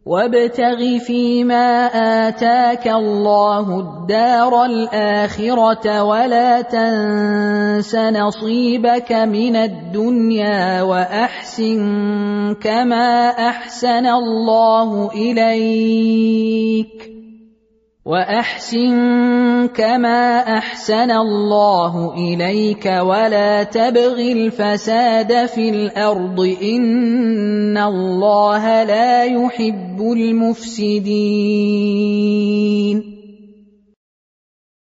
وابتغ فيما آتاك الله الدار الآخرة ولا تنس نصيبك من الدنيا وأحسن كما أحسن الله إليك ولا تبغ الفساد في الأرض إن الله لا يحب المفسدين